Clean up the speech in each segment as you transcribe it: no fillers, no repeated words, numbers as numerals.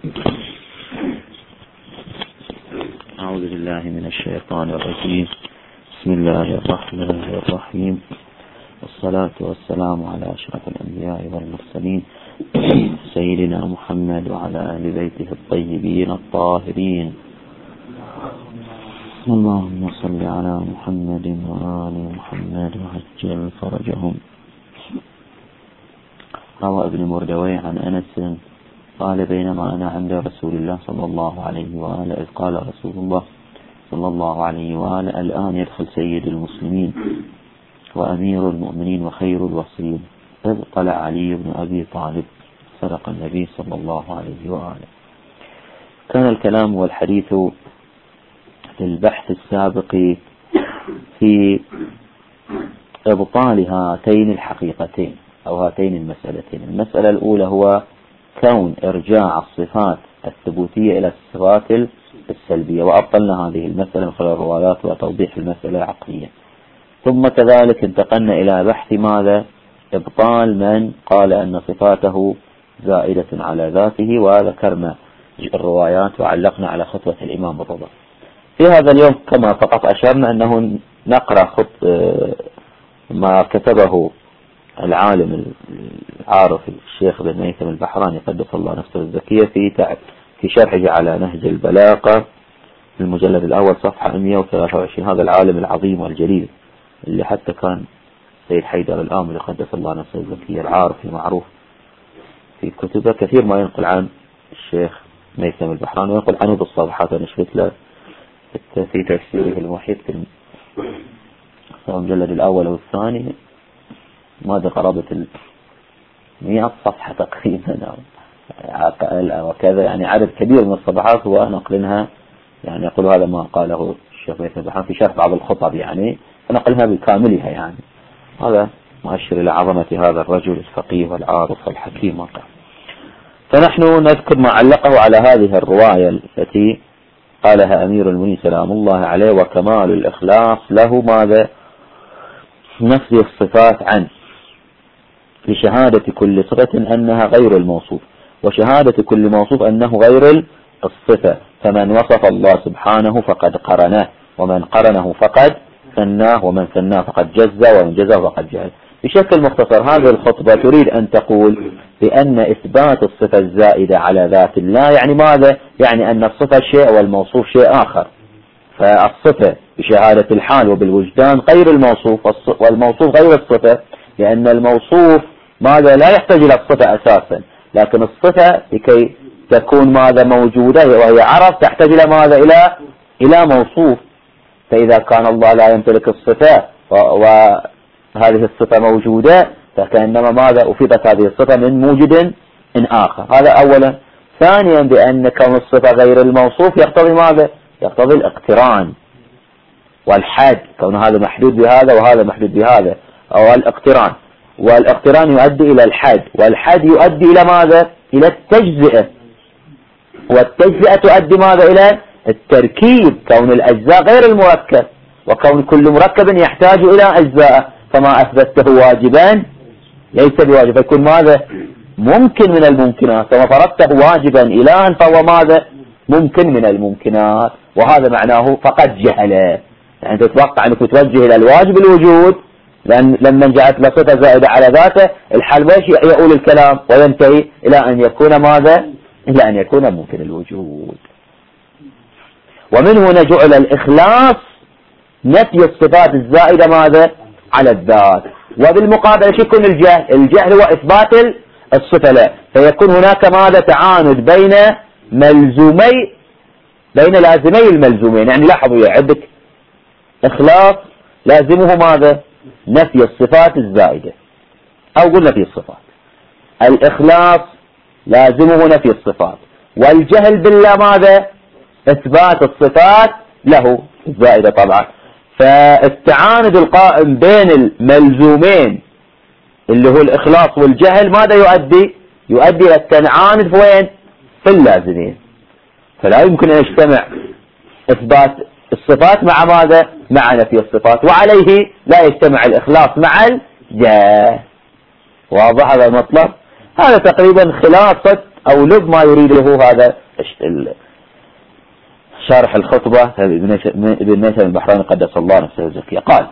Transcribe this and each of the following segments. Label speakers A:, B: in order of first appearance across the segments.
A: أعوذ بالله من الشيطان الرجيم. بسم الله الرحمن الرحيم، والصلاة والسلام على أشرف الأنبياء والمرسلين سيدنا محمد وعلى أهل بيته الطيبين الطاهرين. اللهم صل على محمد وآل محمد وعجل فرجهم. روى ابن مردويه عن أنس قال: بينما أنا عند رسول الله صلى الله عليه وآله إذ قال رسول الله صلى الله عليه وآله: الآن يدخل سيد المسلمين وأمير المؤمنين وخير الوصيين. إذ طلع علي بن أبي طالب صدق النبي صلى الله عليه وآله. كان الكلام والحديث في البحث السابق في إبطال هاتين الحقيقتين أو هاتين المسألتين. المسألة الأولى هو كون إرجاع الصفات الثبوتية إلى الصفات السلبية، وأبطلنا هذه المسألة من خلال الروايات وتوضيح المسألة العقلية. ثم كذلك انتقلنا إلى بحث ماذا؟ إبطال من قال أن صفاته زائدة على ذاته، وذكرنا الروايات وعلقنا على خطوة الإمام الرضا. في هذا اليوم كما فقط أشرنا أنه نقرأ ما كتبه العالم العارف الشيخ بن ميثم البحراني قدس الله نفسه الزكية في شرحه على نهج البلاغة في المجلد الأول صفحة 123. هذا العالم العظيم والجليل اللي حتى كان سيد حيدر الآمل قدس الله نفسه الزكية العارف المعروف في كتبه كثير ما ينقل عن الشيخ ميثم البحراني وينقل عنه بالصفحات. ونشرت له في تفسيره المحيط في المجلد الأول والثاني ماذا قرابة 100 صفحة تقريبا أو وكذا، يعني عدد كبير من الصفحات هو نقلها، يعني يقول هذا ما قاله الشيخ ميثم البحراني في شرح بعض الخطب، يعني فنقلها بكاملها. يعني هذا مؤشر إلى عظمة هذا الرجل الفقيه والعارف والحكيم. فنحن نذكر ما علقه على هذه الرواية التي قالها أمير المؤمنين سلام الله عليه: وكمال الإخلاص له ماذا؟ نفي الصفات عنه، لشهادة كل صفة أنها غير الموصوف، وشهادة كل موصوف أنه غير الصفة. فمن وصف الله سبحانه فقد قرنه، ومن قرنه فقد ثناه، ومن ثناه فقد جزى، ومن جزاه فقد جهل. بشكل مختصر هذه الخطبة تريد أن تقول بأن إثبات الصفة الزائدة على ذات الله يعني ماذا؟ يعني أن الصفة شيء والموصوف شيء آخر. فالصفة بشهادة الحال وبالوجدان غير الموصوف، والموصوف غير الصفة، لأن الموصوف ماذا لا يحتاج إلى الصفة أساسا، لكن الصفة لكي تكون ماذا موجودة وهي عرف تحتاج إلى ماذا؟ إلى موصوف. فإذا كان الله لا يمتلك الصفة وهذه الصفة موجودة فكأنما ماذا أفيدت هذه الصفة من موجود آخر. هذا أولا. ثانيا بأن كون الصفة غير الموصوف يقتضي ماذا؟ يقتضي الاقتران والحد، كون هذا محدود بهذا وهذا محدود بهذا، أو الاقتران، والاقتران يؤدي إلى الحد، والحد يؤدي إلى ماذا؟ إلى التجزئة، والتجزئة تؤدي ماذا؟ إلى التركيب، كون الأجزاء غير المركب، وكون كل مركب يحتاج إلى أجزاء، فما أثبته واجبا ليس بواجب، فيكون ماذا؟ ممكن من الممكنات، وما فرضته واجبا إلها فهو ماذا؟ ممكن من الممكنات. وهذا معناه فقد جهل، يعني تتوقع أنك توجه إلى الواجب الوجود، لأن لما جاءت لصفة زائدة على ذاته الحال ويش يقول الكلام وينتهي إلى أن يكون ماذا؟ إلى أن يكون ممكن الوجود. ومن هنا جعل الإخلاص نفي الصفات الزائدة ماذا؟ على الذات. وبالمقابل يكون الجهل هو إثبات الصفة لا، فيكون هناك ماذا؟ تعاند بين لازمي الملزومين. يعني لاحظوا عندك إخلاص لازمه ماذا؟ نفي الصفات الزائدة، أو قلنا نفي الصفات. الإخلاص لازمه نفي الصفات، والجهل بالله ماذا؟ إثبات الصفات له الزائدة طبعا. فالتعاند القائم بين الملزومين اللي هو الإخلاص والجهل ماذا يؤدي؟ يؤدي إلى التعاند وين؟ في اللازمين. فلا يمكن أن يجتمع إثبات الصفات مع ماذا؟ مع نفي الصفات، وعليه لا يجتمع الإخلاص مع الجهل. واضح هذا المطلب؟ هذا تقريبا خلاصة أو لب ما يريده هذا شارح الخطبة ابن ميثم البحراني قدس الله نفسه الزكية. قال: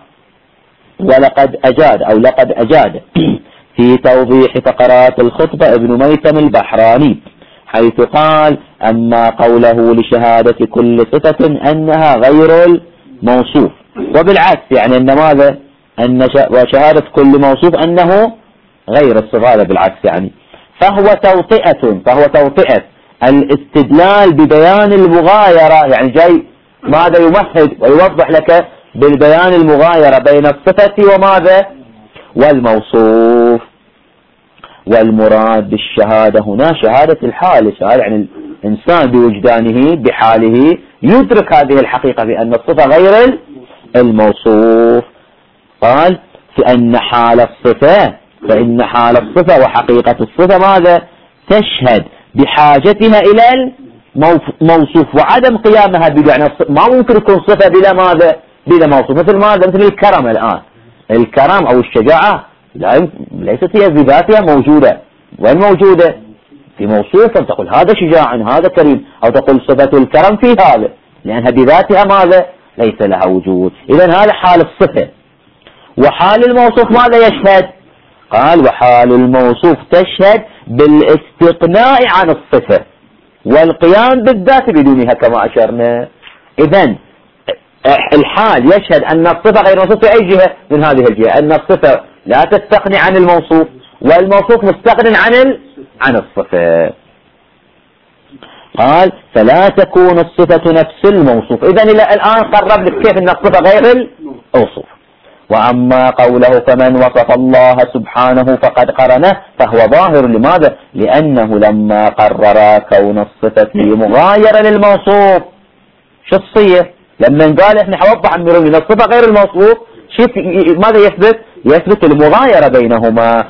A: لقد أجاد في توضيح فقرات الخطبة ابن ميثم البحراني، حيث قال: أما قوله لشهادة كل صفة أنها غير الموصوف، وبالعكس يعني أن ماذا؟ وشهادة كل موصوف أنه غير الصفة، هذا بالعكس يعني. فهو توطئة الاستدلال ببيان المغايرة، يعني جاي ماذا يمهد ويوضح لك بالبيان المغايرة بين الصفة وماذا؟ والموصوف. والمراد بالشهادة هنا شهادة الحال، شهادة يعني الإنسان بوجدانه بحاله يدرك هذه الحقيقة بأن الصفة غير الموصوف. قال: فإن حال الصفة وحقيقة الصفة ماذا؟ تشهد بحاجتها إلى الموصوف وعدم قيامها يعني ما ممكن يكون صفة بلا ماذا؟ بلا موصوف. مثل ماذا؟ مثل الكرم الآن، الكرم أو الشجاعة ليست هي بذاتها موجودة. وين موجودة؟ في موصوف، تقول هذا شجاع، هذا كريم، أو تقول صفة الكرم في هذا، لأنها بذاتها ماذا؟ ليس لها وجود. إذن هذا حال الصفة. وحال الموصوف ماذا يشهد؟ قال: وحال الموصوف تشهد بالاستغناء عن الصفة والقيام بالذات بدونها كما أشرنا. إذن الحال يشهد أن الصفة غير موصوف في أي جهة من هذه الجهة؟ أن الصفة لا تستغني عن الموصوف، والموصوف مستغن عن الصفة. قال: فلا تكون الصفة نفس الموصوف. إذن إلى الآن قرب لك كيف أن الصفة غير الموصوف. وأما قوله: فمن وصف الله سبحانه فقد قرنه، فهو ظاهر. لماذا؟ لأنه لما قرر كون الصفة مغايرة للموصوف، شو الصية؟ لما قال احنا حوضح عن مرون الصفة غير الموصوف، ماذا يثبت المغايرة بينهما،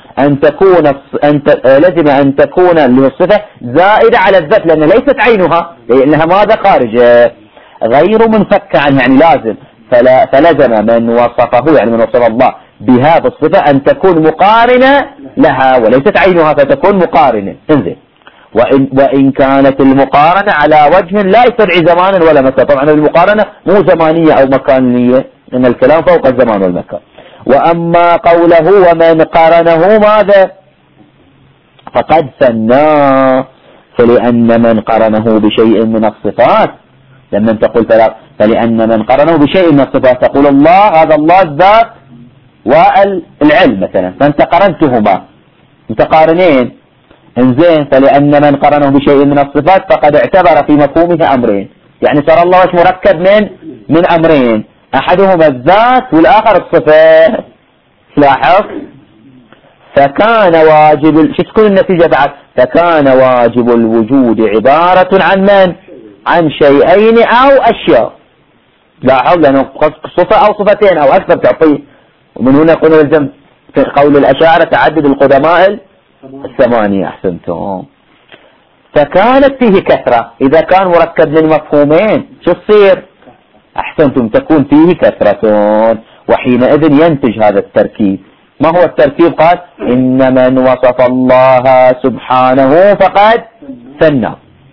A: لازم أن تكون الصفة زائدة على الذات، لأنها ليست عينها، لأنها ماذا؟ خارجة غير منفكة عنها، يعني لازم. فلزم من وصفه، يعني من وصف الله بهذا الصفة، أن تكون مقارنة لها وليست عينها، فتكون مقارنة. انزين. وإن كانت المقارنة على وجه لا يستدعي زمانا ولا مكان. طبعا المقارنة مو زمانية أو مكانية، إن الكلام فوق الزمان والمكان. وأما قوله: ومن قارنه ماذا؟ فقد ثناه، فلأن من قارنه بشيء من الصفات، لما تقول فلأن من قارنه بشيء من الصفات تقول الله، هذا الله الذات والعلم مثلا، فأنت قارنتهما متقارنين. انزين. فلأن من قارنه بشيء من الصفات فقد اعتبر في مفهومه أمرين، يعني ترى الله مركب من أمرين، أحدهما الذات والآخر الصفة. لاحظ. فكان واجب، شو تكون النتيجة بعد؟ فكان واجب الوجود عبارة عن من؟ عن شيئين أو أشياء. لاحظ، لأنه صفة أو صفتين أو أكثر تعطيه. ومن هنا يقول يلزم في قول الأشاعرة تعدد القدماء الثمانية. أحسنتم. فكانت فيه كثرة، إذا كان مركب من مفهومين شو تصير؟ أحسنتم، تكون فيه كثرة، وحينئذ ينتج هذا التركيب. ما هو التركيب؟ قال: إن من وصف الله سبحانه فقد ثناه.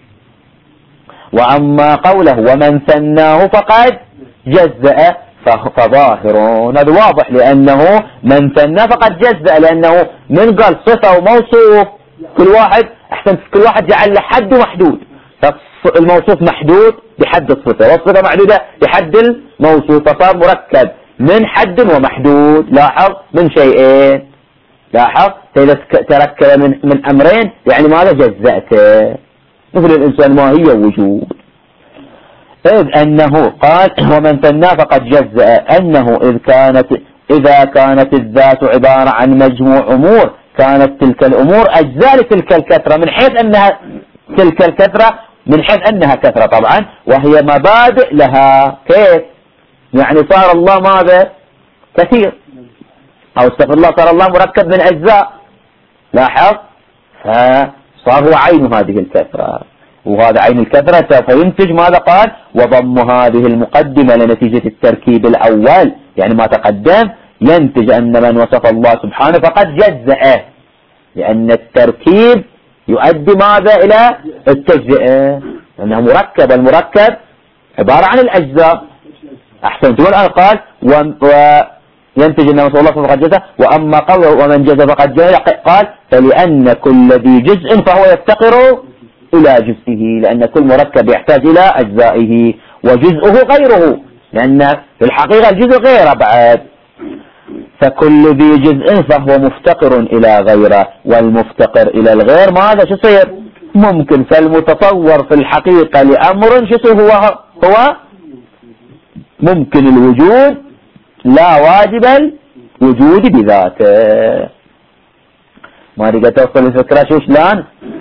A: وأما قوله: ومن ثناه فقد جزأ، فظاهر، هذا واضح، لأنه من ثنى فقد جزأ، لأنه من قال صفة وموصوف كل واحد جعل له حد ومحدود. فالموصوف محدود بحد الصفة، والصفة محدودة بحد الموصوف، فصار مركب من حد ومحدود. لاحظ، من شيئين. لاحظ، إذا تركب من أمرين يعني ماذا؟ جزأته. مثل الإنسان ما هي وجود. إذ أنه قال: ومن ثنى فقد جزأ، أنه إذا كانت الذات عبارة عن مجموع أمور، كانت تلك الأمور أجزاء لتلك الكثرة، من حيث أنها تلك الكثرة، من حيث أنها كثرة طبعا، وهي مبادئ لها. كيف؟ يعني صار الله ماذا؟ كثير، أو استغفر الله، صار الله مركب من أجزاء. لاحظ، فصار هو عين هذه الكثرة، وهذا عين الكثرة سوف ينتج ماذا؟ قال: وضم هذه المقدمة لنتيجة التركيب الأول، يعني ما تقدم، ينتج أن من وصف الله سبحانه فقد جزأه، لأن التركيب يؤدي ماذا إلى التجزئة، لأنه مركب، والمركب عبارة عن الأجزاء. أحسنت. والآن قال وينتج أن رسول الله فقد جزى، وأما قوله ومن جزى فقد جهل قال فلأن كل ذي جزء فهو يفتقر إلى جزئه، لأن كل مركب يحتاج إلى أجزائه وجزءه غيره، لأن في الحقيقة الجزء غيره بعد. فكل ذي جزء فهو مفتقر إلى غيره، والمفتقر إلى الغير ماذا شو يصير؟ ممكن. فالمتصور في الحقيقة لأمر شو هو ممكن الوجود لا واجب الوجود بذاته. ما تقدر توصل الفكرة شو شلون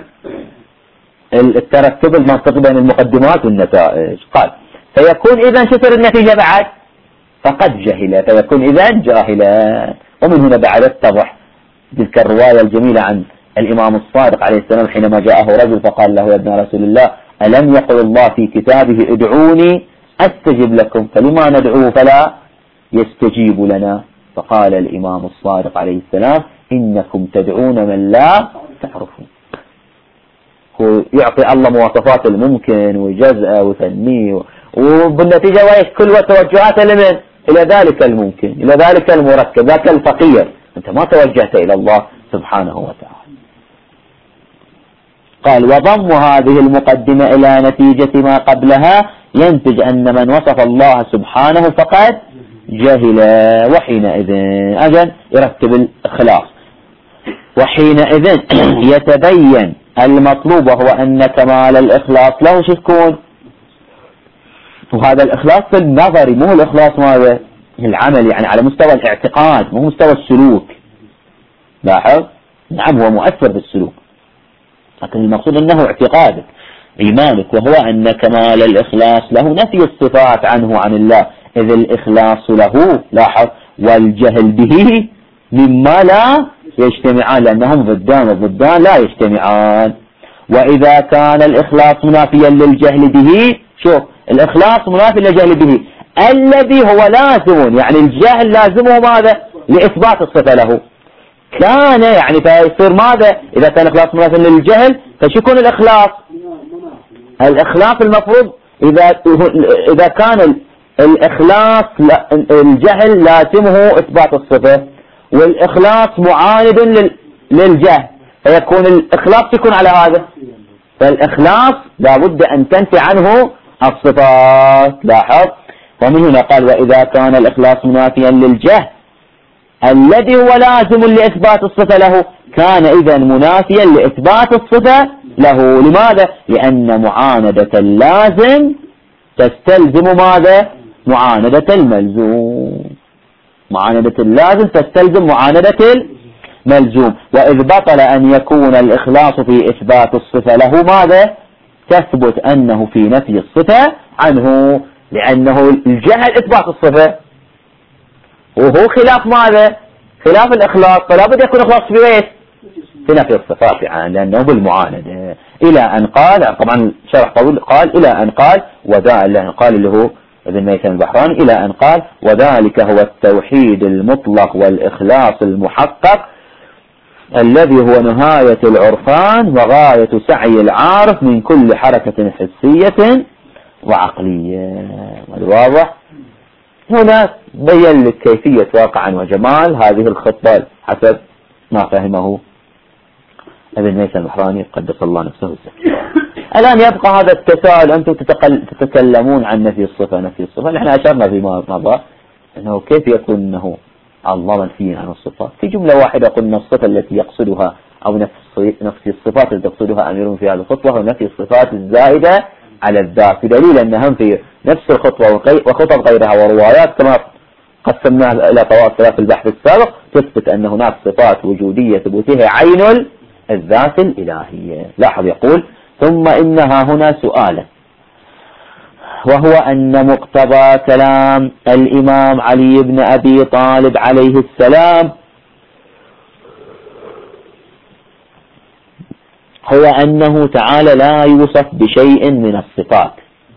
A: الترتب المنطقي بين المقدمات والنتائج. قال فيكون إذا شو النتيجة بعد؟ فقد جهل، فيكون إذا جاهلا. ومن هنا بعد اتضح تلك الرواية الجميلة عن الإمام الصادق عليه السلام حينما جاءه رجل فقال له يا ابن رسول الله ألم يقل الله في كتابه ادعوني أستجب لكم، فلما ندعوه فلا يستجيب لنا؟ فقال الإمام الصادق عليه السلام إنكم تدعون من لا تعرفون. هو يعطي الله مواصفات الممكن ويجزأ ويثنيه، وبالنتيجة كل توجهاته لمن؟ إلى ذلك الممكن، إلى ذلك المركب، ذاك الفقير. أنت ما توجهت إلى الله سبحانه وتعالى. قال وضم هذه المقدمة إلى نتيجة ما قبلها ينتج أن من وصف الله سبحانه فقد جهل. وحينئذ أجل يرتب الإخلاص. وحينئذ يتبين المطلوب وهو أن كمال الإخلاص له شكون، وهذا الإخلاص في النظر، مو الإخلاص ماذا العمل، يعني على مستوى الاعتقاد مو مستوى السلوك. لاحظ، نعم هو مؤثر بالسلوك، لكن المقصود أنه اعتقادك إيمانك، وهو أن كمال الإخلاص له نفي الصفات عنه عن الله، إذ الإخلاص له لاحظ والجهل به مما لا يجتمعان، لأنهم ضدان، والضدان لا يجتمعان. وإذا كان الإخلاص منافيا للجهل به، شوف الإخلاص منافي للجهل به الذي هو لازم، يعني الجهل لازمه ماذا؟ لإثبات الصفة له. كان يعني فيصير ماذا؟ إذا كان الإخلاص منافي للجهل فشيكون الإخلاص؟ الإخلاص المفروض إذا كان الإخلاص الجهل لازمه إثبات الصفة، والإخلاص معاند للجهل، فيكون الإخلاص يكون على هذا. فالإخلاص لابد أن تنفي عنه الصفات. لاحظ. ومن هنا قال وإذا كان الإخلاص منافيا للجهل الذي هو لازم لإثبات الصفة له، كان إذا منافيا لإثبات الصفة له. لماذا؟ لأن معاندة اللازم تستلزم ماذا؟ معاندة الملزوم. معاندة اللازم تستلزم معاندة الملزوم. وإذ بطل أن يكون الإخلاص في إثبات الصفة له ماذا؟ تثبت أنه في نفي الصفة عنه، لأنه الجهل إثبات الصفة، وهو خلاف ماذا؟ خلاف الإخلاص، فلا بد يكون إخلاص في ايش؟ في نفي الصفات عنه، لأنه بالمعاندة. إلى أن قال، طبعا شرح طويل، قال إلى أن قال قال اللي هو ابن ميثم البحراني، إلى أن قال وذلك هو التوحيد المطلق والإخلاص المحقق الذي هو نهاية العرفان وغاية سعي العارف من كل حركة حسية وعقلية. واضح؟ هنا بين لك كيفية واقعا وجمال هذه الخطة حسب ما فهمه ابن ميثم البحراني قدس الله نفسه الزكي. الآن يبقى هذا التساؤل، أنتم تتكلمون عن نفي الصفة. نفي الصفة نحن أشرنا فيما مضى أنه كيف يكون أنه الله منفي عن الصفات. في جملة واحدة قلنا الصفة التي يقصدها أو نفس الصفات التي تقصدها أمير في هذه الخطوة هو نفي الصفات الزائدة على الذات، بدليل أنهم في نفس الخطوة وخطب غيرها وروايات كما قسمناها إلى طوائف في البحث السابق تثبت أن هناك صفات وجودية ثبوتها عين الذات الإلهية. لاحظ يقول ثم إنها هنا سؤالا، وهو أن مقتضى كلام الإمام علي بن أبي طالب عليه السلام هو أنه تعالى لا يوصف بشيء من الصفات،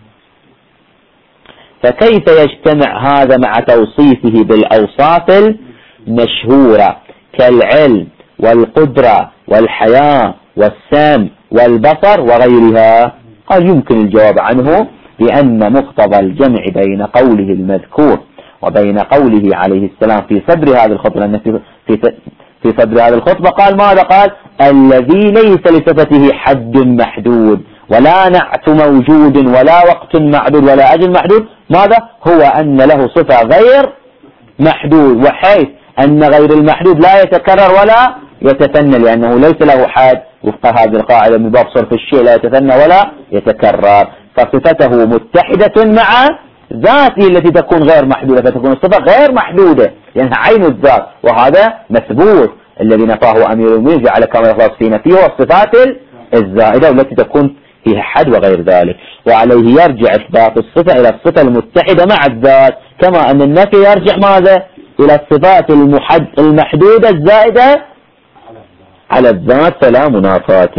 A: فكيف يجتمع هذا مع توصيفه بالأوصاف المشهورة كالعلم والقدرة والحياة والسمع والبصر وغيرها؟ قال يمكن الجواب عنه بأن مقتضى الجمع بين قوله المذكور وبين قوله عليه السلام في صدر هذه الخطبة، لأن في صدر هذه الخطبة قال ماذا؟ قال الذي ليس لصفته حد محدود ولا نعت موجود ولا وقت معدود ولا أجل محدود، ماذا؟ هو أن له صفة غير محدود، وحيث أن غير المحدود لا يتكرر ولا يتثنى لأنه ليس له حد وفق هذه القاعدة من باب صرف الشيء، لا يتثنى ولا يتكرر، فصفته متحدة مع ذاته التي تكون غير محدودة، فتكون الصفة غير محدودة لأنها عين الذات، وهذا مثبوت. الذي نفاه أمير المؤمنين جعل كما يخلص في نفيه والصفات الزائدة والتي تكون فيها حد وغير ذلك، وعليه يرجع إثبات الصفة إلى الصفة المتحدة مع الذات، كما أن النفي يرجع ماذا؟ إلى الصفات المحدودة الزائدة على الذات فلا منافاة.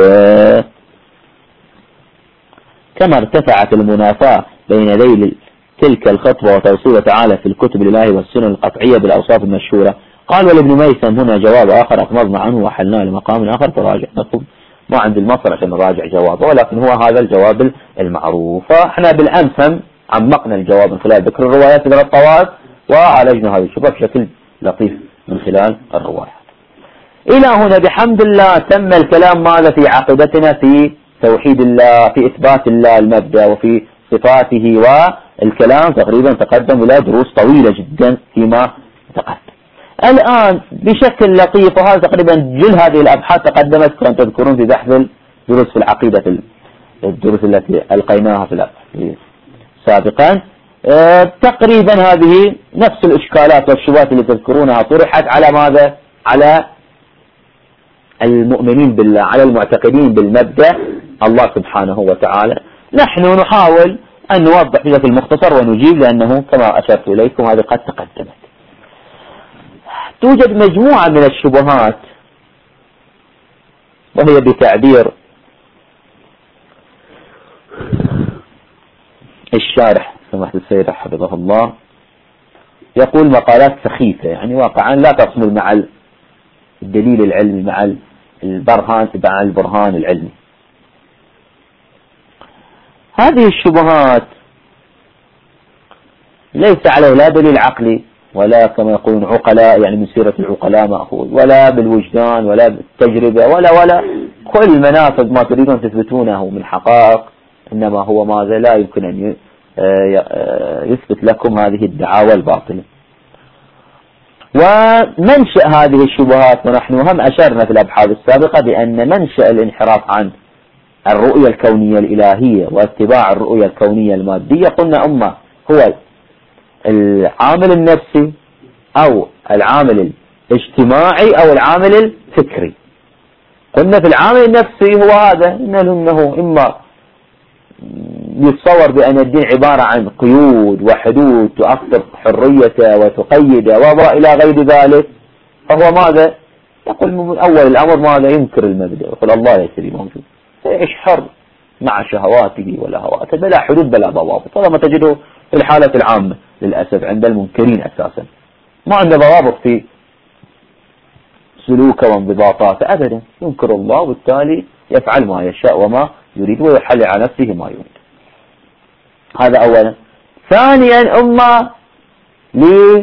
A: كما ارتفعت المنافاة بين ذيل تلك الخطبة وتوصيل تعالى في الكتب الإلهية والسنن القطعية بالأوصاف المشهورة. قال ولابن ميسم هنا جواب آخر أقمضنا عنه وحلناه لمقام آخر فراجع. نقول ما عند المصر عشان نراجع جوابه، ولكن هو هذا الجواب المعروف. فاحنا بالأمس هم عمقنا الجواب من خلال ذكر الروايات إلى الطوائف وعالجنا هذه الشبهة بشكل لطيف من خلال الروايات. إلى هنا بحمد الله تم الكلام ماذا في عقيدتنا في توحيد الله، في إثبات الله المبدأ وفي صفاته، والكلام تقريبا تقدم إلى دروس طويلة جدا فيما تقدم. الآن بشكل لطيف، وهذا تقريبا جل هذه الأبحاث تقدمت كما تذكرون في بحث الدروس في العقيدة، الدروس التي ألقيناها في سابقا. تقريبا هذه نفس الإشكالات والشبهات اللي تذكرونها طرحت على ماذا؟ على المؤمنين بالله، على المعتقدين بالمبدأ الله سبحانه وتعالى. نحن نحاول أن نوضح بشكل مختصر ونجيب، لأنه كما أشرت إليكم هذه قد تقدمت. توجد مجموعة من الشبهات، وهي بتعبير الشارح سماحة السيد حفظه الله يقول مقالات سخيفة، يعني واقعا لا تصمل مع الدليل العلمي، مع البرهان العلمي. هذه الشبهات ليس عليه لا دليل عقلي ولا كما يقولون عقلاء، يعني من سيرة العقلاء مأخوذ، ولا بالوجدان ولا بالتجربة ولا كل منافذ ما تريدون تثبتونه من حقائق، إنما هو ماذا؟ لا يمكن أن يثبت لكم هذه الدعاوى الباطلة. ومنشأ هذه الشبهات، ونحن هم أشرنا في الأبحاث السابقة بأن منشأ الانحراف عن الرؤية الكونية الإلهية واتباع الرؤية الكونية المادية، قلنا هو العامل النفسي أو العامل الاجتماعي أو العامل الفكري. قلنا في العامل النفسي هو هذا، إنه إما يتصور بأن الدين عبارة عن قيود وحدود تؤثر حريته وتقيده وإلى غير ذلك، فهو ماذا؟ يقول من أول الأمر ماذا؟ ينكر المبدأ، يقول الله ليس موجود، يعيش حر مع شهواته ولهواته بلا حدود بلا ضوابط. هذا ما تجده في الحالة العامة للأسف عند المنكرين أساسا، ما عنده ضوابط في سلوكه وانضباطاته أبدا، ينكر الله وبالتالي يفعل ما يشاء وما يريد ويحل على نفسه ما يريد. هذا أولا. ثانيا لسوء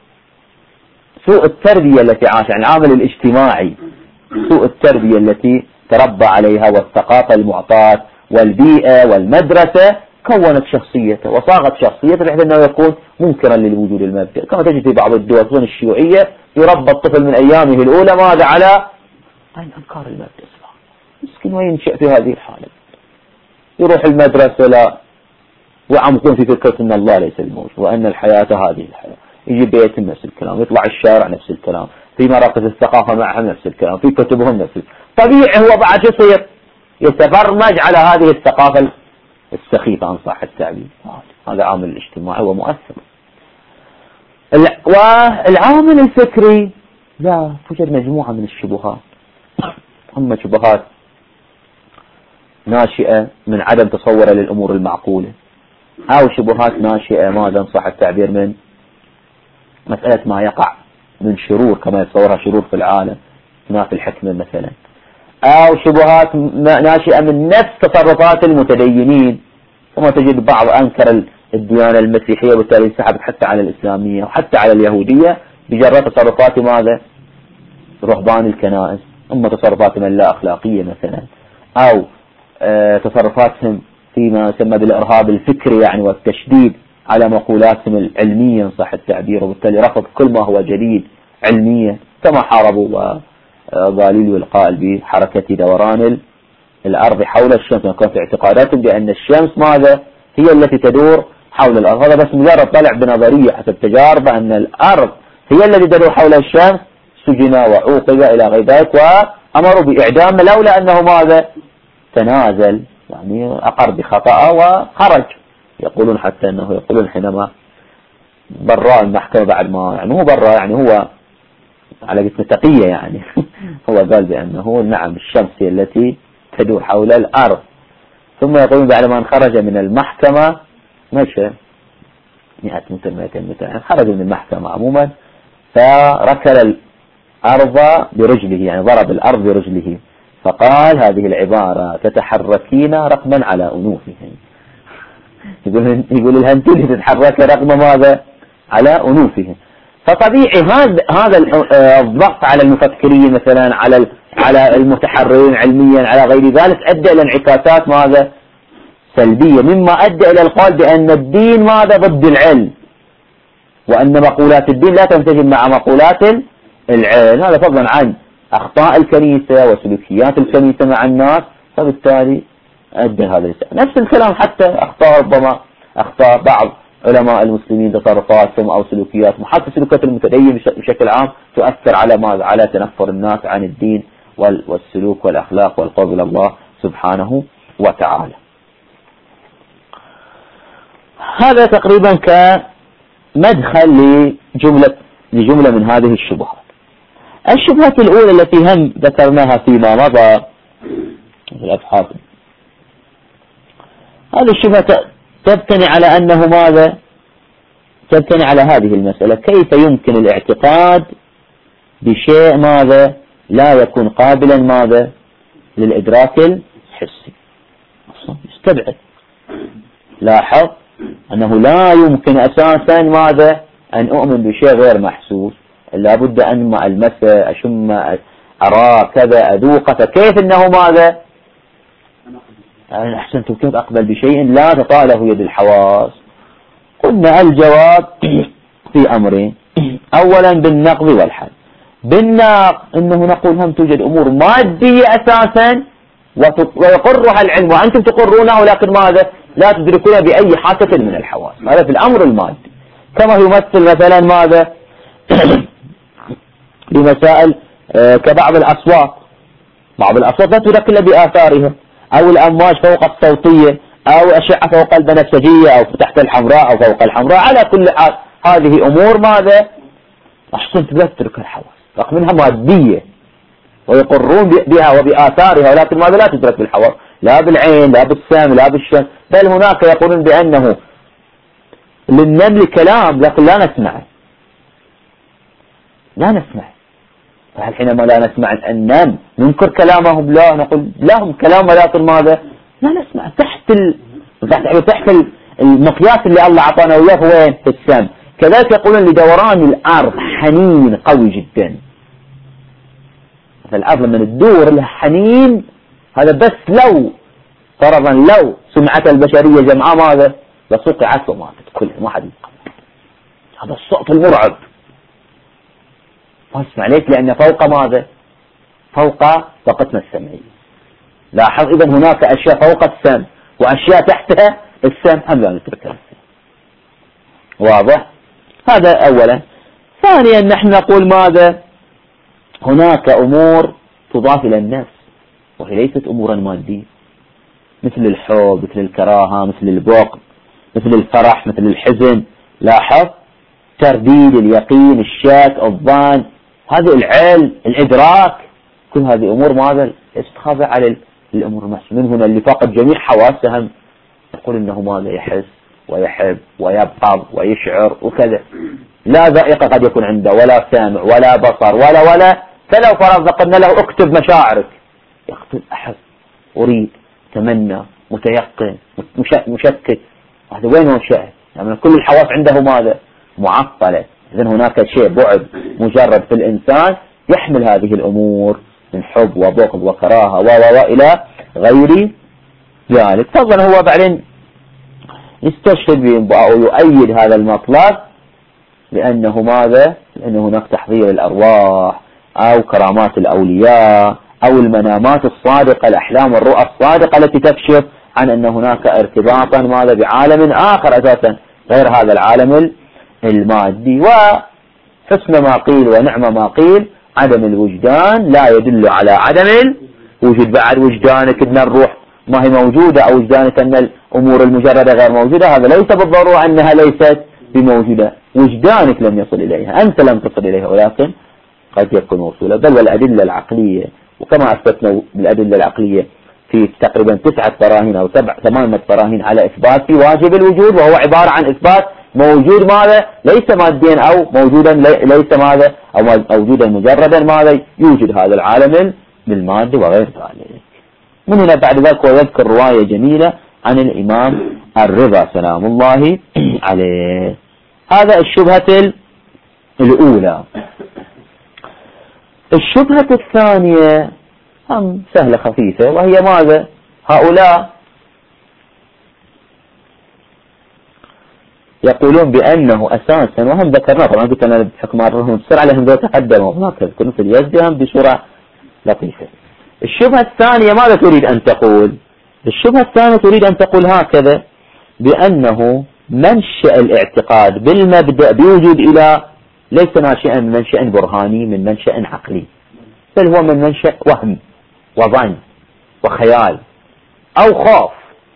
A: التربية التي عاش، يعني العامل الاجتماعي، سوء التربية التي تربى عليها والثقافة المعطاة والبيئة والمدرسة كونت شخصيته وصاغت شخصيته بحيث أنه يكون منكرا للوجود المبدئي، كما تجد في بعض الدول الشيوعية يربى الطفل من أيامه الأولى ماذا؟ على أنكار المبدئ، مسكين وينشأ في هذه الحالة، يروح المدرسة لا وعمقون في فكرة أن الله ليس الموجود وأن الحياة هذه الحياة، يجي بيت نفس الكلام، يطلع الشارع نفس الكلام، في مراكز الثقافة معهم نفس الكلام، في كتبهم نفس الكلام. طبيعي هو بعد يصير يتبرمج على هذه الثقافة السخيفة إن صح التعبير. هذا عامل اجتماعي ومؤثر. والعامل الفكري لا، توجد مجموعة من الشبهات، هم شبهات ناشئة من عدم تصور للأمور المعقولة، أو شبهات ناشئة ماذا إن صح التعبير من مسألة ما يقع من شرور كما يتصورها شرور في العالم، هنا في الحكمة مثلا، أو شبهات ناشئة من نفس تصرفات المتدينين. ثم تجد بعض أنكر الديانة المسيحية وبالتالي انسحبت حتى على الإسلامية وحتى على اليهودية بجرد تصرفات ماذا؟ رهبان الكنائس. أما تصرفاتهم اللا أخلاقية مثلا، أو تصرفاتهم فيما يسمى بالإرهاب الفكري يعني والتشديد على مقولاتهم العلمية إن صح التعبير، وبالتالي رفض كل ما هو جديد علميا، كما حاربوا غاليليو القائل بحركة دوران الأرض حول الشمس، وكان في اعتقاداتهم بأن الشمس ماذا؟ هي التي تدور حول الأرض. هذا بس مجرد طلع بنظرية حسب تجارب أن الأرض هي التي تدور حول الشمس. سجن وعوقب إلى غير ذلك وأمروا بإعدامه لولا أنه ماذا؟ تنازل، يعني أقر بخطأ وخرج. يقولون حتى أنه يقولون حينما براء المحكمة بعد ما يعني هو براء يعني هو على قسم تقية يعني هو قال بأنه نعم الشمس هي التي تدور حول الأرض. ثم يقولون بعد ما خرج من المحكمة مشى 100 متر 200 متر، خرج من المحكمة عموما فركل الأرض برجله، يعني ضرب الأرض برجله، فقال هذه العبارة: تتحركين رقما على أنوفهم. يقول الهنتولي تتحرك رقم ماذا؟ على أنوفهم. فطبيعي هذا الضغط على المفكرين مثلا، على المتحررين علميا على غير ذلك، أدى إلى انعكاسات ماذا؟ سلبية، مما أدى إلى القول بأن الدين ماذا؟ ضد العلم، وأن مقولات الدين لا تنسجم مع مقولات العلم. هذا فضلا عن أخطاء الكنيسة وسلوكيات الكنيسة مع الناس، فبالتالي أدى هذا نفس الكلام. حتى ربما أخطاء بعض علماء المسلمين تصرفاتهم أو سلوكياتهم، حتى سلوكيات المتدين بشكل عام تؤثر على ماذا؟ على تنفر الناس عن الدين والسلوك والأخلاق والقرب إلى الله سبحانه وتعالى. هذا تقريبا كمدخل لجملة من هذه الشبهات. الشبهة الأولى التي هم ذكرناها فيما مضى في الأبحاث، هذه الشبهة تبتني على أنه ماذا؟ تبتني على هذه المسألة: كيف يمكن الاعتقاد بشيء ماذا؟ لا يكون قابلا ماذا؟ للإدراك الحسي. يستبعد. لاحظ أنه لا يمكن أساسا ماذا؟ أن أؤمن بشيء غير محسوس، لابد أن ألمسه، أشم، أراه، كذا، أذوقه. فكيف أنه ماذا؟ أحسنت، كيف أقبل بشيء لا تطاله يد الحواس؟ قلنا الجواب في أمرين: أولا بالنقض والحد. بالنقض أنه نقول هم توجد أمور مادية أساسا ويقرها العلم وأنتم تقرونها، ولكن ماذا؟ لا تدركونها بأي حاسة من الحواس. هذا في الأمر المادي، كما يمثل مثلا ماذا؟ بمسائل كبعض الأصوات. بعض الأصوات لا تدرك إلا بآثارها، أو الأمواج فوق الصوتية، أو أشعة فوق البنفسجية، أو تحت الحمراء أو فوق الحمراء. على كل حال هذه أمور ماذا؟ أحسنت، لا تدرك الحواس، رغم منها مادية ويقرون بها وبآثارها، ولكن ماذا؟ لا تدرك بالحواس، لا بالعين، لا بالسمع، لا بالشم. بل هناك يقولون بأنه للنمل كلام لكن لا نسمعه، لا نسمع. فهل حينما لا نسمع النمل ننكر كلامهم؟ لا، نقول لهم كلام ولكن ماذا؟ لا نسمع. تحت المقياس اللي الله أعطانا وياه هو وين؟ في السمع. كذلك يقولون لدوران الأرض حنين قوي جدا. فالأرض لما تدور لها حنين، هذا بس لو فرضا لو سمعت البشرية جمعاء ماذا؟ لصقعت وماتت كلها، ما حد يتقبل. هذا الصوت المرعب. فاسمع ليش؟ لأن فوق ماذا؟ فوق طاقتنا السمعية. لاحظ إذا هناك أشياء فوق السمع وأشياء تحتها السمع، هم لا نتركها. واضح؟ هذا أولا. ثانيا نحن نقول ماذا؟ هناك أمور تضاف إلى النفس وهي ليست أمورا مادية، مثل الحب، مثل الكراهة، مثل البغض، مثل الفرح، مثل الحزن. لاحظ ترديد، اليقين، الشك، الظن، هذه العلم، الإدراك، كل هذه أمور ماذا؟ استخاذة على الأمور المحسوسة. من هنا اللي فقد جميع حواسهم يقول إنه ماذا؟ يحس ويحب ويبغض ويشعر وكذا. لا ذائقة قد يكون عنده، ولا سامع، ولا بصر، ولا فلو فرضنا قلنا له اكتب مشاعرك، يقتل أحد، أريد، تمنى، متيقن، مشكك، هذا وين هو شاهد؟ يعني كل الحواس عنده ماذا؟ معطلة. إذن هناك شيء بعد مجرد في الإنسان يحمل هذه الأمور من حب وبغض وكراهة إلى غير ذلك. تفضل هو بعدين يستشهد أو يؤيد هذا المطلب لأنه ماذا؟ لأن هناك تحضير الأرواح أو كرامات الأولياء أو المنامات الصادقة، الأحلام والرؤى الصادقة التي تكشف عن أن هناك ارتباطا ماذا بعالم آخر أساسا غير هذا العالم المادي. وحسن ما قيل ونعم ما قيل، عدم الوجدان لا يدل على عدم الوجود. بعد وجدانك أن الروح ما هي موجودة أو وجدانك أن الأمور المجردة غير موجودة، هذا ليس بالضرورة أنها ليست بموجودة. وجدانك لم يصل إليها، أنت لم تصل إليها، ولكن قد يكون موصولة. بل والأدلة العقلية، وكما أثبتنا بالأدلة العقلية في تقريبا 9 براهين أو 8 براهين على إثبات واجب الوجود، وهو عبارة عن إثبات موجود ماذا؟ ليس ماديا أو موجودا ليس ماذا؟ أو موجودا مجردا ماذا؟ يوجد هذا العالم بالمادة وغير ذلك. من هنا بعد ذلك ويذكر رواية جميلة عن الإمام الرضا سلام الله عليه. هذا الشبهة الأولى. الشبهة الثانية هم سهلة خفيفة، وهي ماذا؟ هؤلاء يقولون بأنه أساسا، وهم ذكرنا طبعا قلت أنا بحكم مرهم بسرعة لهم ذو تقدموا هناك يذكرون في اليزدهم بسرعة لطيفة. الشبهة الثانية ماذا تريد أن تقول؟ الشبهة الثانية تريد أن تقول هكذا، بأنه منشأ الاعتقاد بالمبدأ بوجود إله ليس ناشئا من منشأ برهاني من منشأ عقلي، بل هو من منشأ وهم وظن وخيال أو خوف،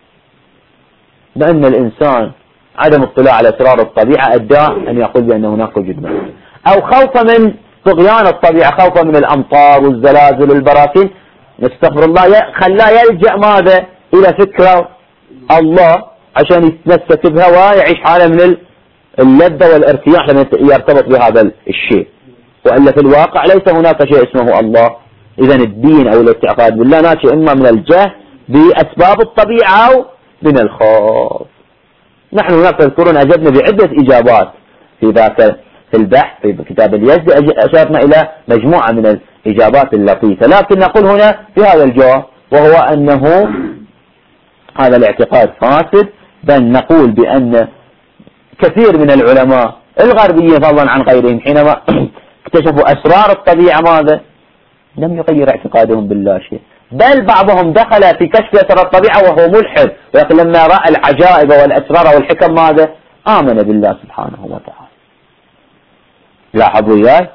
A: بأن الإنسان عدم اطلاع على أسرار الطبيعة أدى أن يقول بأن هناك وجود مادي، أو خوف من طغيان الطبيعة، خوف من الأمطار والزلازل والبراكين، نستغفر الله، خلاه يلجأ ماذا؟ إلى فكرة الله عشان يتمسك بها ويعيش حالة من اللذة والارتياح لما يرتبط بهذا الشيء. وإلا في الواقع ليس هناك شيء اسمه الله. إذن الدين أو الاعتقاد بالله ناشئ إما من الجهل بأسباب الطبيعة أو من الخوف. نحن هناك تذكرون أجبنا بعدة إجابات في ذاك في البحث في كتاب اليزدي، أشرنا إلى مجموعة من الإجابات اللطيفة، لكن نقول هنا في هذا الجواب وهو أنه هذا الاعتقاد فاسد. بل نقول بأن كثير من العلماء الغربيين فضلا عن غيرهم حينما اكتشفوا أسرار الطبيعة ماذا؟ لم يغير اعتقادهم بالله شيء، بل بعضهم دخل في كشف أسرار الطبيعة وهو ملحد، ولكن لما رأى العجائب والأسرار والحكم ماذا؟ آمن بالله سبحانه وتعالى. لاحظوا إياه؟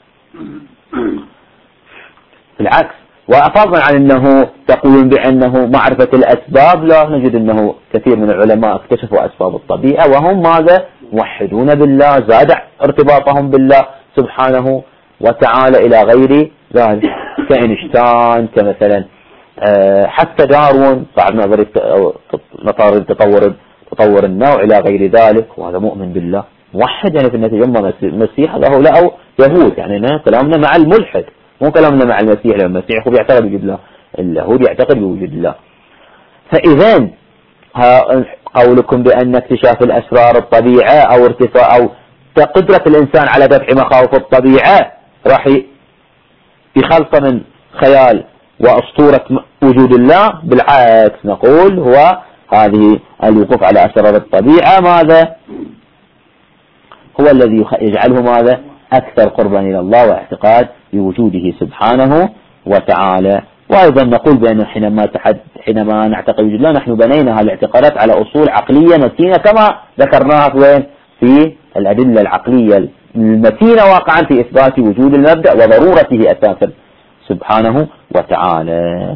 A: بالعكس، وفضلا عن أنه تقولون بأنه معرفة الأسباب، لا نجد أنه كثير من العلماء اكتشفوا أسباب الطبيعة وهم ماذا؟ موحدون بالله، زاد ارتباطهم بالله سبحانه وتعالى إلى غير ذلك، كأينشتاين كمثلا حتى داروين صاحب نظرية تطور النوع إلى غير ذلك، وهذا مؤمن بالله موحد. يعني في النتيجة أما المسيح هؤلاء أو يهود، يعني كلامنا مع الملحد مو كلامنا مع المسيح، لأن المسيح هو بيعتقد بوجود الله، اليهود يعتقد بوجود الله. فإذا قولكم بأن اكتشاف الأسرار الطبيعة أو ارتفاع أو قدرة الإنسان على دفع مخاوف الطبيعة راح يخلص من خيال وأسطورة وجود الله. بالعكس نقول هو هذه الوقوف على أسرار الطبيعة ماذا؟ هو الذي يجعله ماذا؟ أكثر قربا إلى الله واعتقاد بوجوده سبحانه وتعالى. وأيضا نقول بأن حينما نعتقد بوجود الله نحن بنينا الاعتقادات على أصول عقلية متينة كما ذكرناها في الأدلة العقلية المتينة واقعا في إثبات وجود المبدأ وضرورته أساسا سبحانه وتعالى.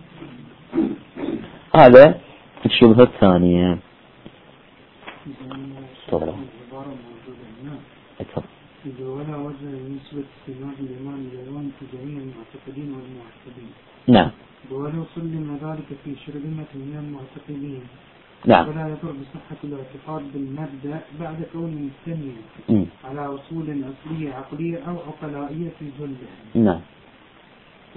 A: هذا الشبهة الثانية.
B: ولا وجه لنسبة استماع الإيمان إلى في جميع المعتقدين والمعتقدين.
A: نعم.
B: ولو سلم ذلك في شرذمة من المعتقدين.
A: نعم.
B: ولا يضر بصحة الاعتقاد بالمبدأ بعد كونه مستنيا على أصول أصلية عقلية أو عقلائية في جلها.
A: نعم.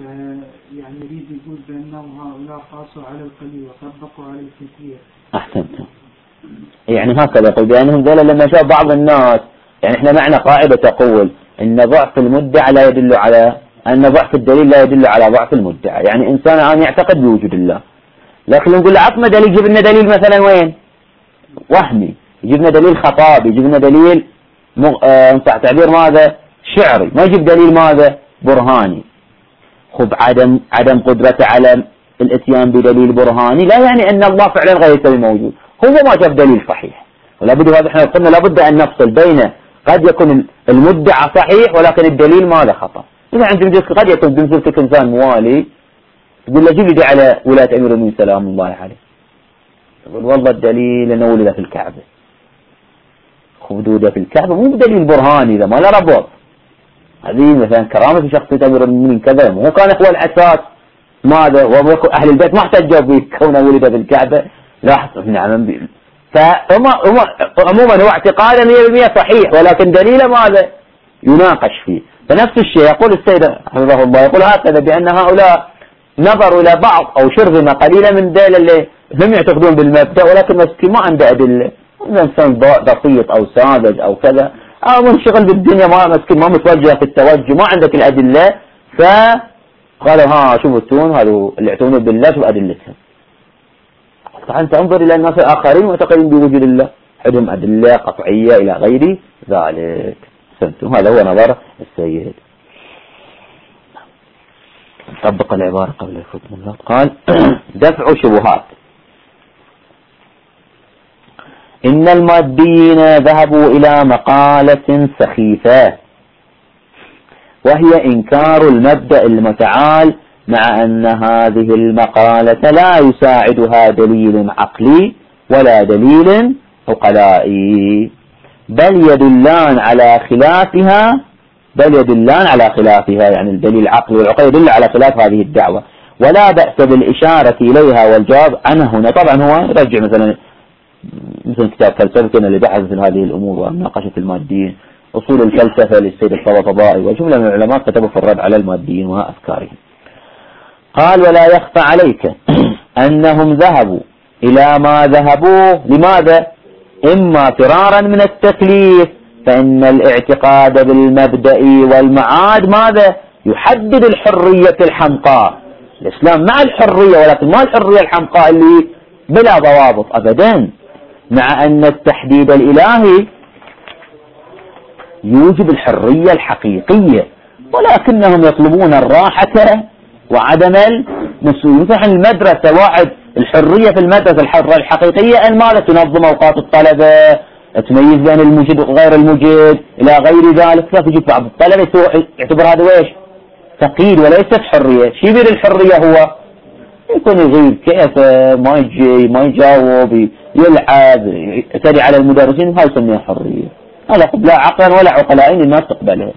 B: يعني يريد يقول بأنهم هؤلاء خاصوا على القليل وطبقوا على الكثير.
A: أحسنت. يعني هكذا يقول بأنهم ذولا لما شاف بعض الناس، يعني احنا معنا قاعدة تقول ان ضعف المدعى لا يدل على ان ضعف الدليل لا يدل على ضعف المدعى. يعني انسان الان يعتقد بوجود الله، لكن نقول له عطنا دليل، جيب لنا دليل مثلا وين؟ وهمي، يجيب لنا دليل خطابي، يجيب لنا دليل صح تعبير ماذا؟ شعري، ما يجيب دليل ماذا؟ برهاني. خب عدم قدرته على الاتيان بدليل برهاني لا يعني ان الله فعلا غير يسوي موجود، هو ما جاب دليل صحيح. ولا بد، هذا احنا قلنا لابد ان نفصل بين قد يكون المدعى صحيح ولكن الدليل ماذا خطأ. إذا عندما قد يكون بمثلك إنسان موالي تقول له جيب لي على ولاية أمير المؤمنين سلام الله عليه، تقول والله الدليل أنه ولد في الكعبة. خدوده في الكعبة مو بدليل برهاني، إذا ما له ربط. هذه مثلا كرامة شخصية أمير المؤمنين كذا، مو كان هو الأساس ماذا، وأهل البيت ما احتجوا به كونه ولد في الكعبة. لاحظ نعم عموما هو اعتقادا 100% صحيح، ولكن دليله ماذا؟ يناقش فيه. فنفس الشيء يقول السيد حفظه الله، يقول هكذا بأن هؤلاء نظروا إلى بعض أو شرذمة قليلة من ذيل اللي هم يعتقدون بالمبدأ، ولكن مسكين ما عنده أدلة، إنسان بسيط أو ساذج أو كذا أو منشغل بالدنيا، ما مسكين ما متوجه في التوجه، ما عندك الأدلة، فقالوا ها شوفوا التون هذا اللي يعتقدون بالله شوف أدلتهم. أنت انظر إلى الناس الآخرين معتقدين بوجود الله، عندهم أدلة قطعية إلى غير ذلك. هذا هو نظر السيد. طبق العبارة قبل الفوت من الله. قال دفع شبهات. إن الماديين ذهبوا إلى مقالة سخيفة، وهي إنكار المبدأ المتعال، مع أن هذه المقالة لا يساعدها دليل عقلي ولا دليل عقلائي، بل يدلان على خلافها، يعني الدليل العقلي والعقلي يدل على خلاف هذه الدعوة، ولا بأس بالإشارة إليها والجواب عنها هنا. طبعا هو يرجع مثل كتاب فلسفتنا اللي بحث في هذه الأمور ومناقشة الماديين، أصول الفلسفة للسيد الطباطبائي وجملة من العلماء كتبوا في الرد على الماديين وأفكارهم. قال ولا يخفى عليك أنهم ذهبوا إلى ما ذهبوا لماذا؟ إما فرارا من التكليف، فإن الاعتقاد بالمبدأ والمعاد ماذا؟ يحدد الحرية الحمقاء. الإسلام مع الحرية، ولكن ما الحرية الحمقاء اللي بلا ضوابط أبدا، مع أن التحديد الإلهي يوجب الحرية الحقيقية، ولكنهم يطلبون الراحة وعدم المسؤولية. مثلا المدرسة واحد الحرية في المدرسة الحقيقية أن ماذا؟ تنظم أوقات الطلبة، تميز بين المجد وغير المجد إلى غير ذلك. لا تجد بعض الطلبة يعتبر هذا ويش؟ تقييد وليست حرية. شي بير الحرية هو يكون يغيب كيف ما يجي ما يجاوب يلعب يعتدي على المدرسين، هاي يسميها حرية. هذا لا عقلا ولا عقلاء الناس تقبلها.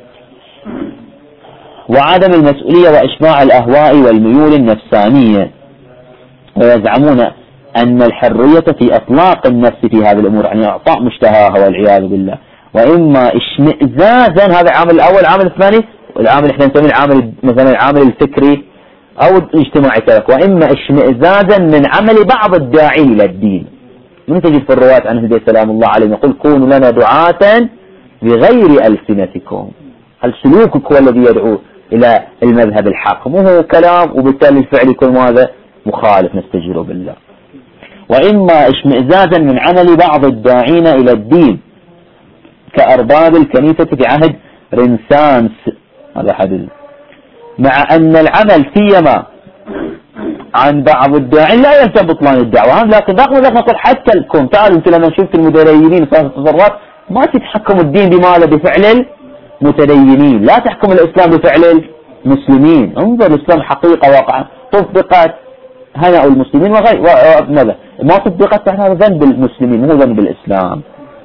A: وعدم المسؤولية وإشباع الأهواء والميول النفسانية، ويزعمون أن الحرية في إطلاق النفس في هذه الأمور، يعني إعطاء مشتهاها والعياذ بالله، وإما اشمئزازا. هذا العامل الأول. العامل الثاني والعامل احنا نسميه العامل مثلا العامل الفكري أو الاجتماعي كذلك، وإما اشمئزازا من عمل بعض الداعين إلى الدين. من تجد في الروايات عن النبي سلام الله عليه يقول كونوا لنا دعاة بغير ألسنتكم. هل سلوكك هو الذي يدعو إلى المذهب الحق، مو هو كلام وبالتالي الفعل يكون ماذا؟ مخالف، نستجير بالله. وإما اشمئزازا من عمل بعض الداعين إلى الدين كأرباب الكنيسة في عهد رنسانس، هذا حدث، مع أن العمل فيما عن بعض الداعين لا يلزم بطلان الدعوة. لكن نقول حتى الكون، تعالوا انتم لما شفت المتدينين في التصرفات ما تتحكموا الدين بماذا؟ بفعل المتدينين، لا تحكم الإسلام بفعل المسلمين. انظر الإسلام حقيقة واقعا طبقت هنأ المسلمين وغير ماذا؟ ما طبقت هذا ذنب المسلمين مو ذنب الإسلام.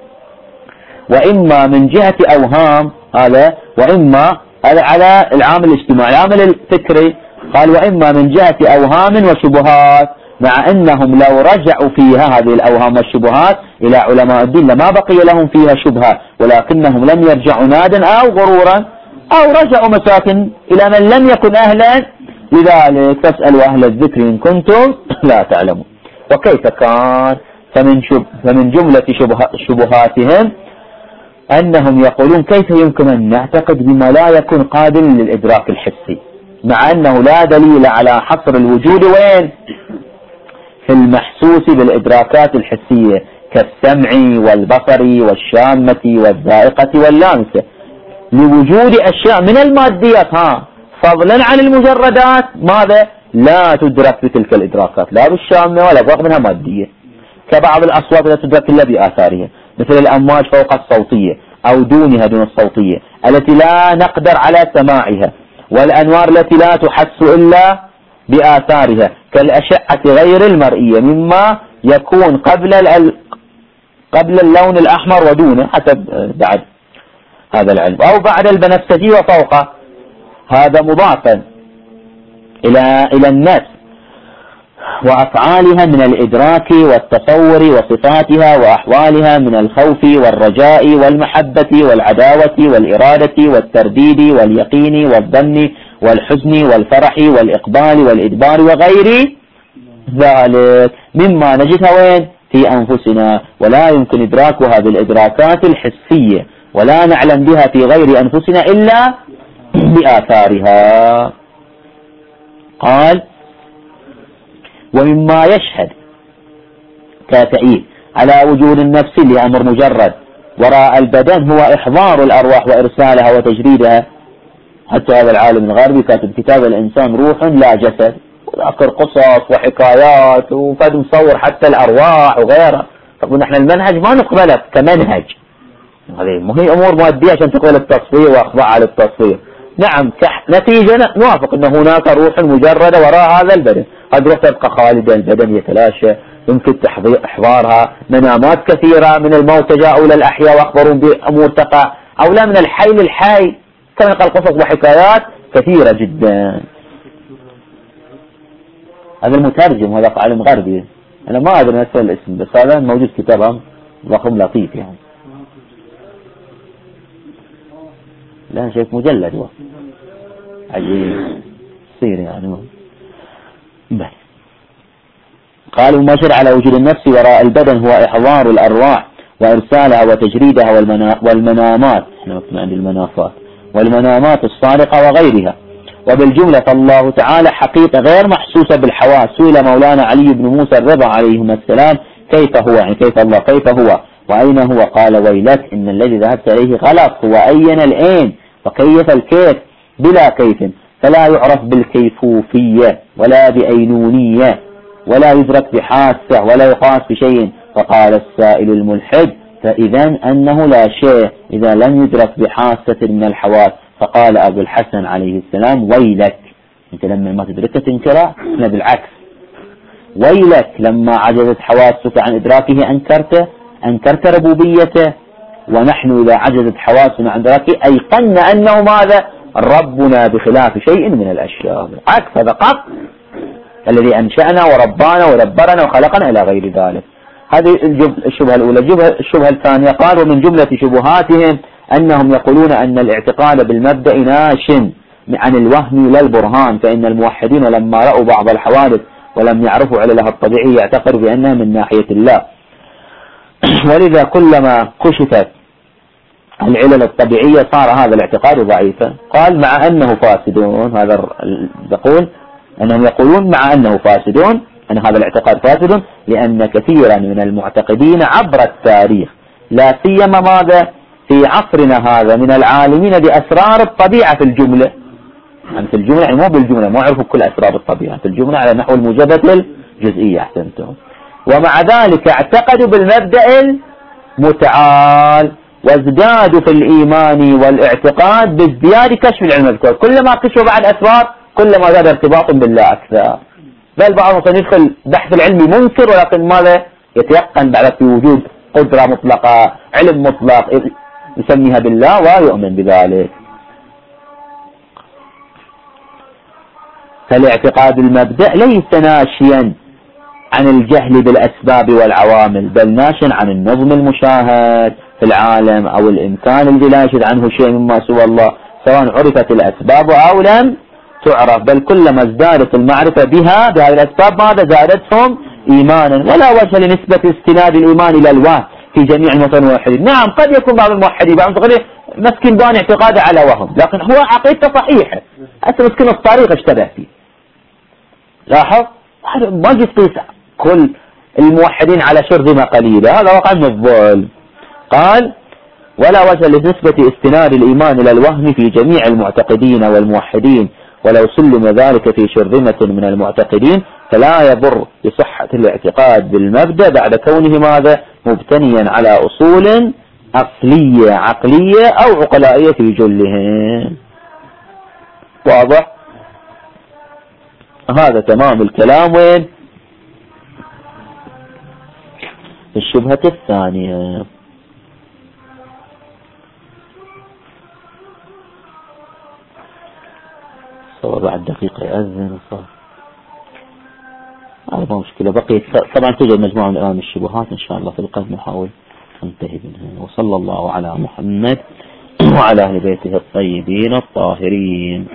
A: وإما من جهة أوهام هذا، وإما هذا على العامل الاجتماعي. العامل الفكري قال وإما من جهة أوهام وشبهات، مع أنهم لو رجعوا فيها هذه الأوهام والشبهات إلى علماء الدين لما بقي لهم فيها شبهة، ولكنهم لم يرجعوا نادا أو غرورا أو رجعوا مساكن إلى من لم يكن أهلا. لذلك فاسألوا أهل الذكر إن كنتم لا تعلمون. وكيف كان؟ فمن جملة شبهاتهم أنهم يقولون كيف يمكن أن نعتقد بما لا يكون قابل للإدراك الحسي، مع أنه لا دليل على حصر الوجود وين؟ في المحسوس بالإدراكات الحسية كالسمع والبصر والشامة والذائقة واللامسة، لوجود أشياء من الماديات فضلا عن المجردات ماذا؟ لا تدرك بتلك الإدراكات، لا بالشامة ولا بغض منها مادية، كبعض الأصوات لا تدرك إلا بآثارها، مثل الأمواج فوق الصوتية أو دونها دون الصوتية التي لا نقدر على سماعها، والأنوار التي لا تحس إلا بآثارها كالأشعة غير المرئية مما يكون قبل اللون الأحمر ودونه حسب بعد هذا العلم، أو بعد البنفسجي وفوقه، هذا مضافا إلى النفس وأفعالها من الإدراك والتصور وصفاتها وأحوالها من الخوف والرجاء والمحبة والعداوة والإرادة والترديد واليقين والظن والحزن والفرح والإقبال والإدبار وغير ذلك مما نجدها وين؟ في أنفسنا، ولا يمكن إدراكها بالإدراكات الحسية، ولا نعلم بها في غير أنفسنا إلا بآثارها. قال ومما يشهد كتأييد على وجود النفس لأمر مجرد وراء البدن هو إحضار الأرواح وإرسالها وتجريدها. حتى هذا العالم الغربي كاتب كتاب الإنسان روح لا جسد، وذكر قصص وحكايات وقد مصور حتى الأرواح وغيرها. طب نحن المنهج ما نقبله كمنهج، هذه هي أمور مادية عشان تقبل التصفية وأخضع للتصفية. نعم نتيجة نوافق أن هناك روح مجردة وراء هذا البدن، هذه الروح تبقى خالدة، البدن يتلاشى، يمكن إحضارها. منامات كثيرة من الموتى جاءوا للأحياء وأخبرون بأمور تقع، أو لا من الحي للحي، كما قال قصص وحكايات كثيرة جدا. هذا المترجم هذا عالم غربي، أنا ما أدري نسأل الاسم، بس هذا موجود كتابه ضخم لطيف يعني، لا شيء مجلد هو عجيب صير يعني. بس قالوا ما شرع على وجود النفس وراء البدن هو إحضار الأرواح وإرسالها وتجريدها والمنامات، احنا عند المنافات والمنامات الصادقة وغيرها. وبالجملة فالله تعالى حقيقة غير محسوسة بالحواس. سئل مولانا علي بن موسى الرضا عليهما السلام كيف هو، يعني كيف الله كيف هو وأين هو؟ قال ويلك إن الذي ذهبت إليه غلط، هو أين الأين وكيف الكيف بلا كيف، فلا يعرف بالكيفوفية ولا بأينونية ولا يدرك بحاسة ولا يقاس بشيء. فقال السائل الملحد فإذا أنه لا شيء إذا لم يدرك بحاسة من الحواس. فقال أبو الحسن عليه السلام ويلك، أنت لما ما تدركه تنكره، احنا بالعكس، ويلك لما عجزت حواسك عن إدراكه أنكرت ربوبيته، ونحن إذا عجزت حواسنا عن إدراكه أيقنا أنه ماذا؟ ربنا بخلاف شيء من الأشياء. عكس هذا قط الذي أنشأنا وربانا ودبرنا وخلقنا إلى غير ذلك. هذه الشبهة الأولى. الشبهة الثانية قال ومن جملة شبهاتهم أنهم يقولون أن الاعتقاد بالمبدأ ناش عن الوهم لا البرهان، فإن الموحدين لما رأوا بعض الحوادث ولم يعرفوا عللها الطبيعي يعتقدوا بأنها من ناحية الله، ولذا كلما كشفت العلل الطبيعية صار هذا الاعتقاد ضعيفا. قال مع أنه فاسدون، هذا يقول أنهم يقولون مع أنه فاسدون، أن هذا الاعتقاد فاسد، لأن كثيرا من المعتقدين عبر التاريخ لا سيما ماذا في عصرنا هذا من العالمين بأسرار الطبيعة في الجملة، يعني في الجملة يعني مو بالجملة، ما يعرفوا كل أسرار الطبيعة في الجملة على نحو الموجبة الجزئية أحسنتم، ومع ذلك اعتقدوا بالمبدأ المتعال وازدادوا في الإيمان والاعتقاد بازدياد كشف العلم الذكر. كلما كشفوا بعد أسرار كلما زاد ارتباط بالله أكثر، بل بعضهم يدخل بحث العلم منكر ولكن ماذا يتيقن بعد في وجود قدرة مطلقة علم مطلق يسميها بالله ويؤمن بذلك. فالاعتقاد المبدأ ليس ناشيا عن الجهل بالأسباب والعوامل، بل ناشا عن النظم المشاهد في العالم أو الإمكان الذي لا يشهد عنه شيء مما سوى الله. سواء عرفت الأسباب أو لم تعرف، بل كلما ازدادت المعرفة بهذه الأسباب ماذا زادتهم إيمانا. ولا وجه لنسبة استناد الإيمان إلى الوهم في جميع المتوحدين. نعم قد يكون بعض الموحدين بعض المتوحدين مسكين بان اعتقاده على وهم، لكن هو عقيدته صحيحة، هسه مسكين الطريق اشتبه فيه. لاحظ ما تقيس كل الموحدين على شرذمة قليلة، هذا وقع من الظلم. قال ولا وجه لنسبة استناد الإيمان إلى الوهم في جميع المعتقدين والموحدين، ولو سلم ذلك في شرذمة من المعتقدين فلا يضر بصحة الاعتقاد بالمبدأ بعد كونه ماذا مبتنيا على أصول أصلية عقلية أو عقلائية في جلهم. واضح؟ هذا تمام الكلام. وين الشبهة الثانية؟ بعد دقيقة يأذن وصار هذا ما مشكلة. بقيت طبعا توجد مجموعة من الآن الشبهات إن شاء الله في القلب نحاول ننتهي منها. وصلى الله على محمد وعلى أهل بيته الطيبين الطاهرين.